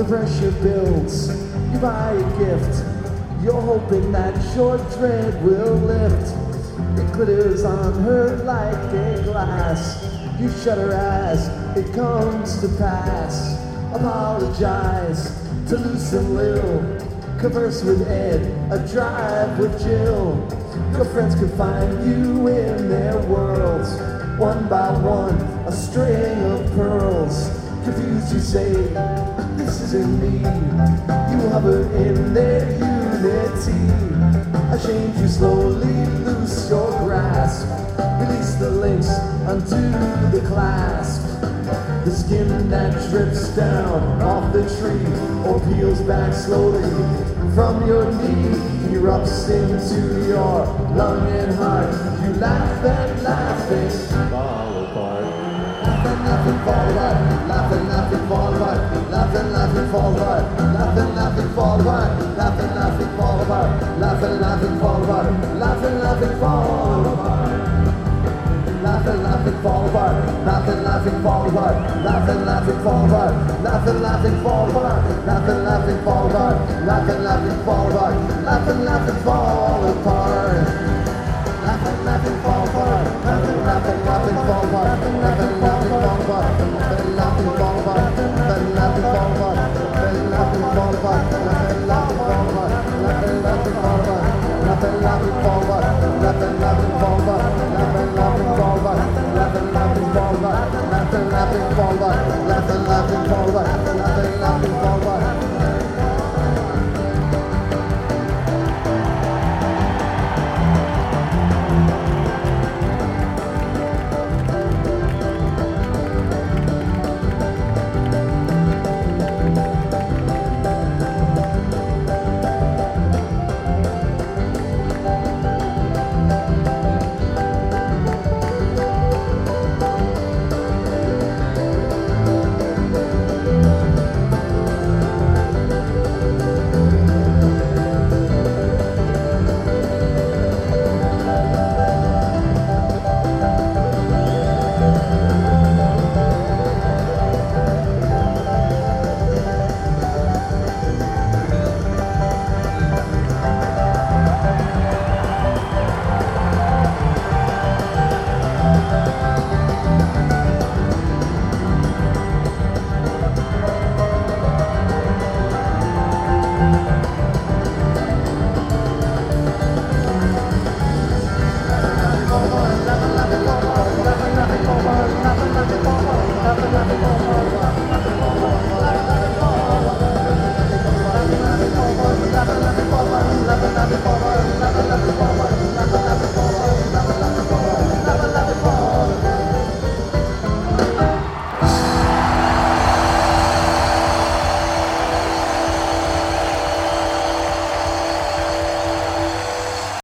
The pressure builds, you buy a gift. You're hoping that your dread will lift. It glitters on her like a glass. You shut her eyes, it comes to pass. Apologize to Luce and Lil. Converse with Ed, a drive with Jill. Your friends can find you in their worlds. One by one, a string of pearls. Confused you say, this isn't me. You hover in their unity. Ashamed you slowly loose your grasp. Release the links, undo the clasp. The skin that drips down off the tree or peels back slowly from your knee erupts into your lung and heart. You laugh and laughing fall apart. Laugh and laughing fall apart. Laugh and laughing fall apart. Laugh and laughing fall apart. Laugh and laughing fall apart. Laugh and laughing fall apart. Laugh and laughing fall apart. Laugh and laughing fall apart. Laugh and laughing fall apart. Laugh and laughing fall apart. Laugh and laughing fall apart. Laugh and laughing fall apart. Laugh and laughing fall apart. Laugh and laughing fall apart. Laugh and laughing fall apart. Laugh and